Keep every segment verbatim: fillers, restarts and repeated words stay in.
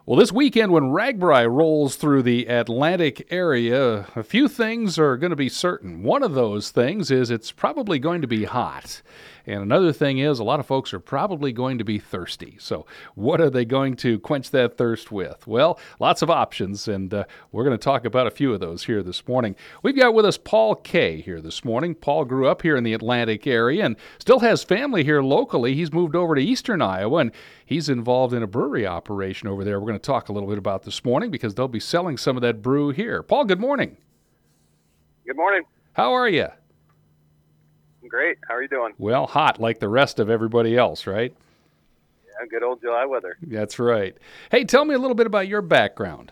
Well, this weekend when RAGBRAI rolls through the Atlantic area, a few things are going to be certain. One of those things is it's probably going to be hot. And another thing is a lot of folks are probably going to be thirsty. So what are they going to quench that thirst with? Well, lots of options, and uh, we're going to talk about a few of those here this morning. We've got with us Paul Kay here this morning. Paul grew up here in the Atlantic area and still has family here locally. He's moved over to eastern Iowa, and he's involved in a brewery operation over there. We're going to talk a little bit about this morning because they'll be selling some of that brew here. Paul, good morning. Good morning. How are you? I'm great. How are you doing? Well, hot like the rest of everybody else, right? Yeah, good old July weather. That's right. Hey, tell me a little bit about your background.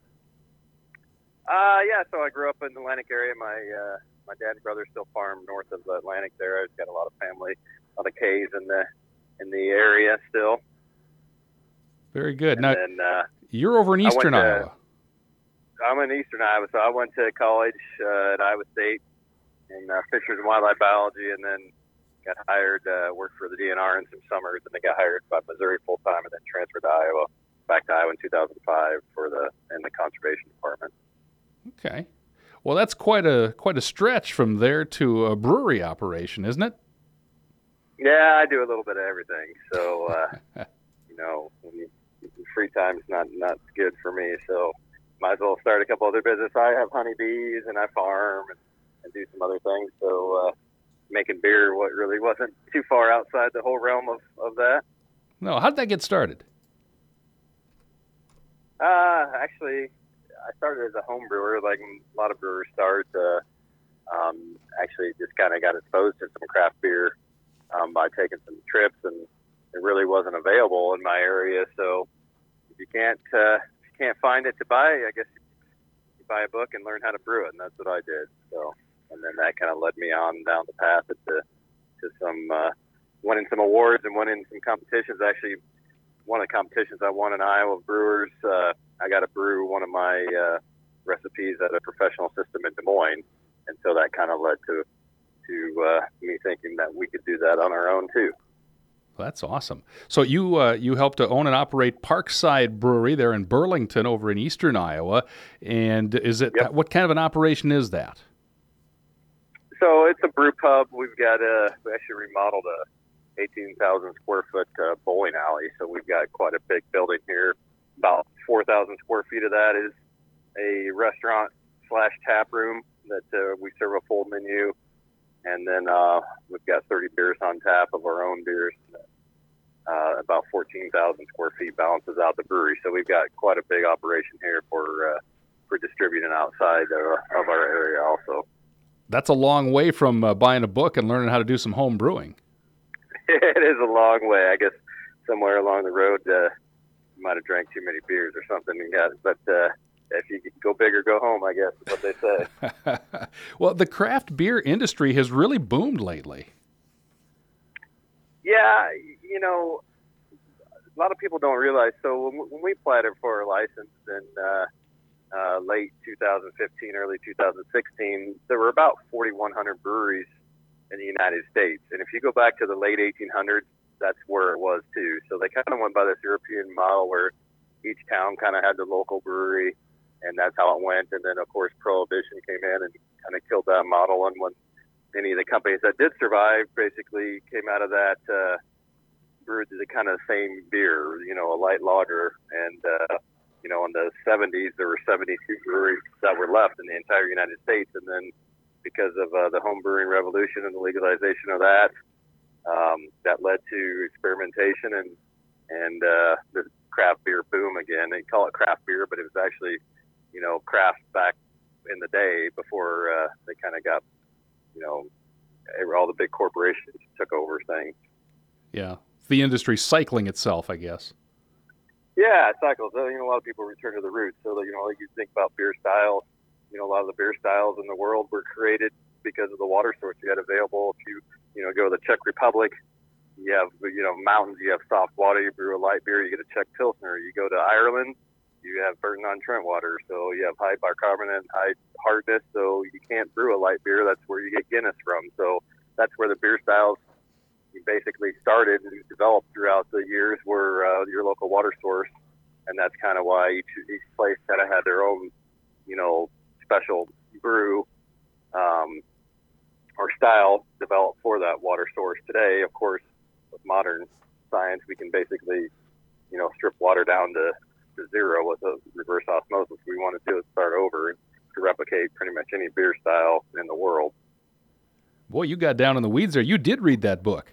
Uh, yeah, so I grew up in the Atlantic area. My uh, my dad and brother still farm north of the Atlantic there. I've got a lot of family, a lot of K's in the in the area still. Very good. And now, then, uh, you're over in eastern to, Iowa. I'm in eastern Iowa, so I went to college uh, at Iowa State in uh, fisheries and wildlife biology, and then got hired, uh, worked for the D N R in some summers, and then got hired by Missouri full time, and then transferred to Iowa, back to Iowa in two thousand five for the in the conservation department. Okay. Well, that's quite a quite a stretch from there to a brewery operation, isn't it? Yeah, I do a little bit of everything. So, uh, you know, when you, free time is not not good for me. So, might as well start a couple other business. I have honeybees and I farm and, and do some other things. So, uh, making beer what really wasn't too far outside the whole realm of, of that. No, how did that get started? Uh, actually, I started as a home brewer, like a lot of brewers start. Uh, um, actually, just kind of got exposed to some craft beer um, by taking some trips, and it really wasn't available in my area. So, if you can't uh, if you can't find it to buy, I guess you buy a book and learn how to brew it, and that's what I did. So, and then that kind of led me on down the path to to some uh, winning some awards and winning some competitions. Actually, one of the competitions I won in Iowa Brewers, uh, I got to brew one of my uh, recipes at a professional system in Des Moines, and so that kind of led to to uh, me thinking that we could do that on our own too. Well, that's awesome. So you uh, you help to own and operate Parkside Brewery there in Burlington over in eastern Iowa, and is it Yep. what kind of an operation is that? So it's a brew pub. We've got a we actually remodeled a eighteen thousand square foot uh, bowling alley. So we've got quite a big building here. About four thousand square feet of that is a restaurant slash tap room that uh, we serve a full menu. And then uh, we've got thirty beers on tap of our own beers. Uh, about fourteen thousand square feet balances out the brewery. So we've got quite a big operation here for uh, for distributing outside of, of our area also. That's a long way from uh, buying a book and learning how to do some home brewing. It is a long way. I guess somewhere along the road, uh, you might have drank too many beers or something and got it. But uh, if you go big or go home, I guess is what they say. Well, the craft beer industry has really boomed lately. Yeah, you know, a lot of people don't realize. So when, when we applied for a license in uh, uh, late two thousand fifteen, early two thousand sixteen, there were about forty-one hundred breweries in the United States. And if you go back to the late eighteen hundreds, that's where it was too. So they kind of went by this European model where each town kind of had the local brewery, and that's how it went. And then, of course, Prohibition came in and kind of killed that model. And when any of the companies that did survive basically came out of that, uh, brewed the kind of same beer, you know, a light lager. And, uh, you know, in the seventies, there were seventy-two breweries that were left in the entire United States. And then because of uh, the home brewing revolution and the legalization of that, um, that led to experimentation and, and uh, the craft beer boom again. They call it craft beer, but it was actually, you know, craft back in the day before uh, they kind of got, you know, all the big corporations took over things. Yeah, the industry cycling itself, I guess. Yeah, it cycles. You know, a lot of people return to the roots. So, you know, like you think about beer styles, you know, a lot of the beer styles in the world were created because of the water source you had available. If you, you know, go to the Czech Republic, you have, you know, mountains, you have soft water, you brew a light beer, you get a Czech Pilsner. You go to Ireland, you have Burton-on-Trent water, so you have high bicarbonate and high hardness, so you can't brew a light beer. That's where you get Guinness from. So that's where the beer styles basically started and developed throughout the years, were uh, your local water source and that's kind of why each, each place kind of had their own, you know, special brew um, or style developed for that water source. Today, of course, with modern science, we can basically, you know, strip water down to, to zero with a reverse osmosis. We want to do is start over to replicate pretty much any beer style in the world. Boy, you got down in the weeds there. You did read that book.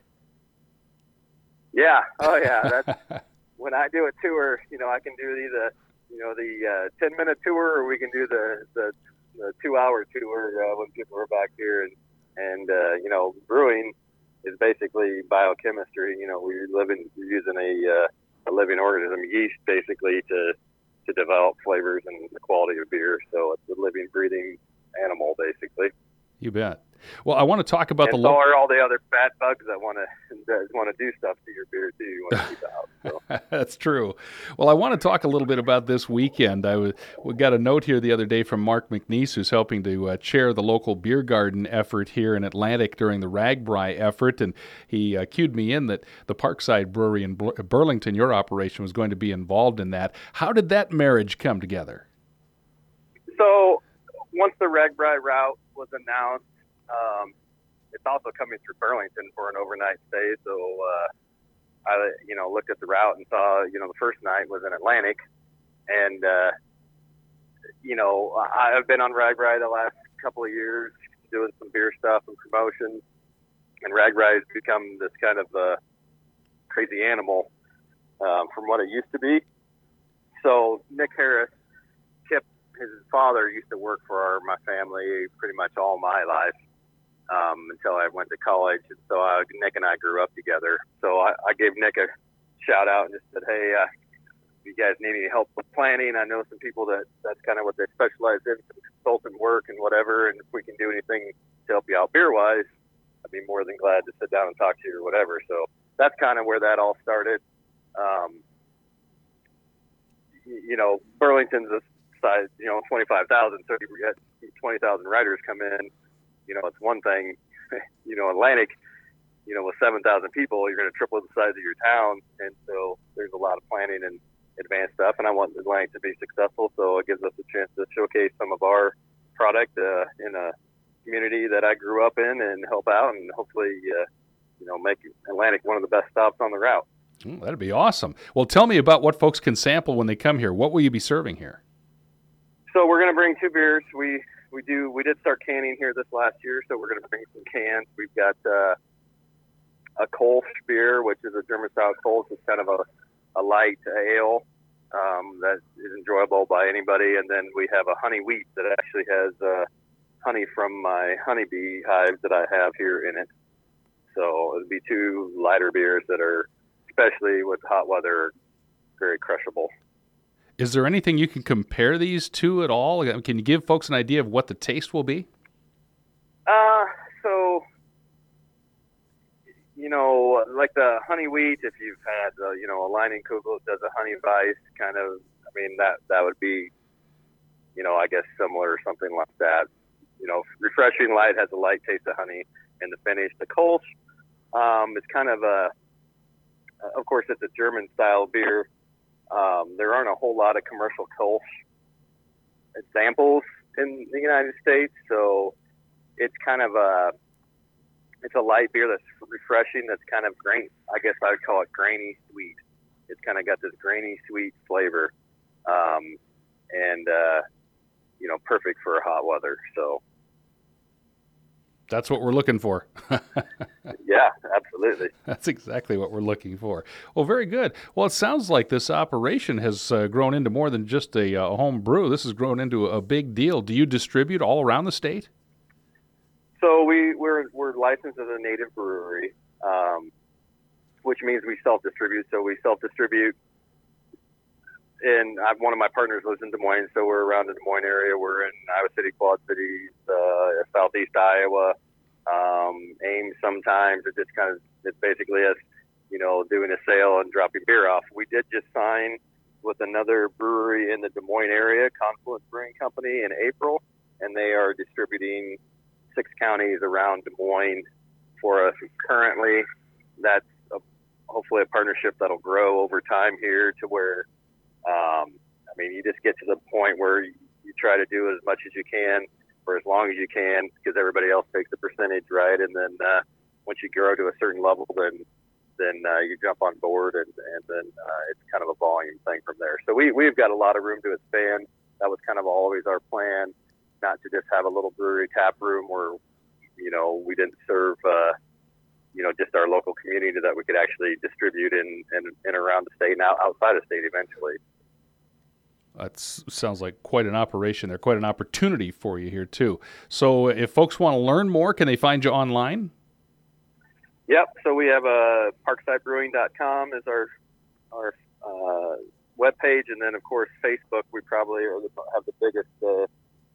Yeah. Oh, yeah. That's when I do a tour. You know, I can do either, you know, the uh, ten minute tour, or we can do the the, the two hour tour uh, when people are back here. And and uh, you know, brewing is basically biochemistry. You know, we're living, we're using a uh, a living organism, yeast, basically to to develop flavors and the quality of beer. So it's a living, breathing animal, basically. You bet. Well, I want to talk about and the. so lo- are all the other bad bugs that want to that want to do stuff to your beer too. You want to keep out. So. That's true. Well, I want to talk a little bit about this weekend. I was, we got a note here the other day from Mark McNeese, who's helping to uh, chair the local beer garden effort here in Atlantic during the RAGBRAI effort, and he uh, cued me in that the Parkside Brewery in Bur- Burlington, your operation, was going to be involved in that. How did that marriage come together? So once the RAGBRAI route was announced, um, it's also coming through Burlington for an overnight stay. So uh, I, you know, looked at the route and saw, you know, the first night was in Atlantic, and uh, you know, I've been on RAGBRAI the last couple of years doing some beer stuff and promotion, and RAGBRAI has become this kind of uh, crazy animal um, from what it used to be. So Nick Harris, Kip, his father, used to work for our, my family pretty much all my life um, until I went to college. And so I, Nick and I grew up together. So I, I gave Nick a shout out and just said, hey, uh, if you guys need any help with planning, I know some people that that's kind of what they specialize in, some consultant work and whatever. And if we can do anything to help you out beer-wise, I'd be more than glad to sit down and talk to you or whatever. So that's kind of where that all started. Um, you know, Burlington's a size, you know, twenty-five thousand. So if you get twenty thousand riders come in, you know, it's one thing. You know, Atlantic, you know, with seven thousand people, you're going to triple the size of your town. And so there's a lot of planning and advanced stuff. And I want Atlantic to be successful. So it gives us a chance to showcase some of our product uh, in a community that I grew up in and help out, and hopefully, uh, you know, make Atlantic one of the best stops on the route. Oh, that'd be awesome. Well, tell me about what folks can sample when they come here. What will you be serving here? So we're going to bring two beers. We we do we did start canning here this last year, so we're going to bring some cans. We've got uh, a Kolsch beer, which is a German style Kolsch. It's kind of a, a light ale um, that is enjoyable by anybody. And then we have a honey wheat that actually has uh, honey from my honeybee hives that I have here in it. So it'll be two lighter beers that are, especially with hot weather, very crushable. Is there anything you can compare these to at all? Can you give folks an idea of what the taste will be? Uh, so, you know, like the honey wheat, if you've had, uh, you know, a Leinenkugel does a honey vice kind of, I mean, that, that would be, you know, I guess similar or something like that. You know, refreshing light, has a light taste of honey in the finish. The Kolsch, um, is kind of a, of course, it's a German style beer. Um, there aren't a whole lot of commercial Kolsch examples in the United States, so it's kind of a it's a light beer that's refreshing. That's kind of grain. I guess I would call it grainy sweet. It's kind of got this grainy sweet flavor, um, and uh, you know, perfect for hot weather. So. That's what we're looking for. Yeah, absolutely. That's exactly what we're looking for. Well, very good. Well, it sounds like this operation has uh, grown into more than just a, uh, home brew. This has grown into a big deal. Do you distribute all around the state? So we, we're we're licensed as a native brewery, um, which means we self-distribute. So we self-distribute, and I, one of my partners lives in Des Moines, so we're around the Des Moines area. We're in Iowa City, Quad Cities, uh, southeast Iowa, um, Ames sometimes. It just kind of, it's basically us, you know, doing a sale and dropping beer off. We did just sign with another brewery in the Des Moines area, Confluence Brewing Company, in April, and they are distributing six counties around Des Moines for us currently. That's a, hopefully a partnership that'll grow over time here to where Um, I mean, you just get to the point where you, you try to do as much as you can for as long as you can because everybody else takes a percentage, right? And then uh, once you grow to a certain level, then then uh, you jump on board, and, and then uh, it's kind of a volume thing from there. So we, we've got a lot of room to expand. That was kind of always our plan, not to just have a little brewery tap room where, you know, we didn't serve, uh, you know, just our local community, that we could actually distribute in, in, in around the state and out, outside of the state eventually. That sounds like quite an operation there, quite an opportunity for you here too. So if folks want to learn more, can they find you online? Yep. So we have a uh, parkside brewing dot com is our our uh, webpage, and then of course Facebook. We probably are the, have the biggest uh,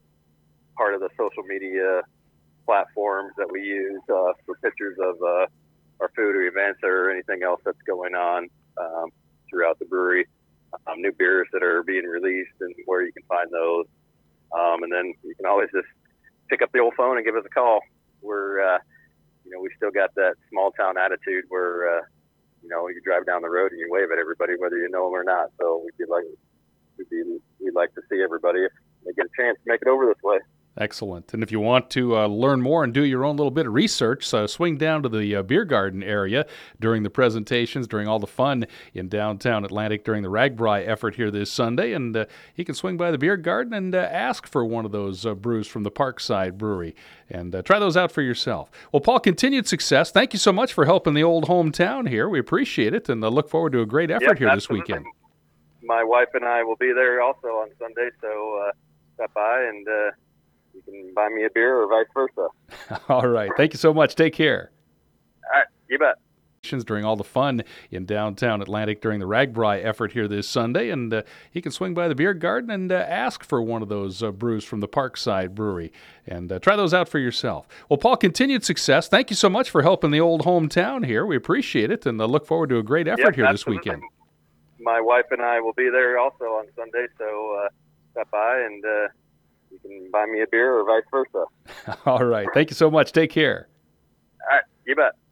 part of the social media platforms that we use uh, for pictures of uh, our food or events or anything else that's going on um, throughout the brewery. Um, new beers that are being released and where you can find those, um, and then you can always just pick up the old phone and give us a call. We're uh, You know, we still got that small town attitude where, uh, you know, you drive down the road and you wave at everybody, whether you know them or not. So we'd be like, we'd be, we'd like to see everybody if they get a chance to make it over this way. Excellent. And if you want to uh, learn more and do your own little bit of research, so swing down to the uh, beer garden area during the presentations, during all the fun in downtown Atlantic during the RAGBRAI effort here this Sunday. And uh, you can swing by the beer garden and uh, ask for one of those uh, brews from the Parkside Brewery and uh, try those out for yourself. Well, Paul, continued success. Thank you so much for helping the old hometown here. We appreciate it and uh, look forward to a great effort yep, here absolutely. this weekend. My wife and I will be there also on Sunday, so uh, stop by and uh, you can buy me a beer or vice versa. All right. Thank you so much. Take care. All right. You bet. During all the fun in downtown Atlantic during the RAGBRAI effort here this Sunday. And uh, he can swing by the beer garden and uh, ask for one of those uh, brews from the Parkside Brewery and uh, try those out for yourself. Well, Paul, continued success. Thank you so much for helping the old hometown here. We appreciate it and uh, look forward to a great effort yep, here absolutely. this weekend. My wife and I will be there also on Sunday, so uh, stop by and uh, you can buy me a beer or vice versa. All right. Thank you so much. Take care. All right. You bet.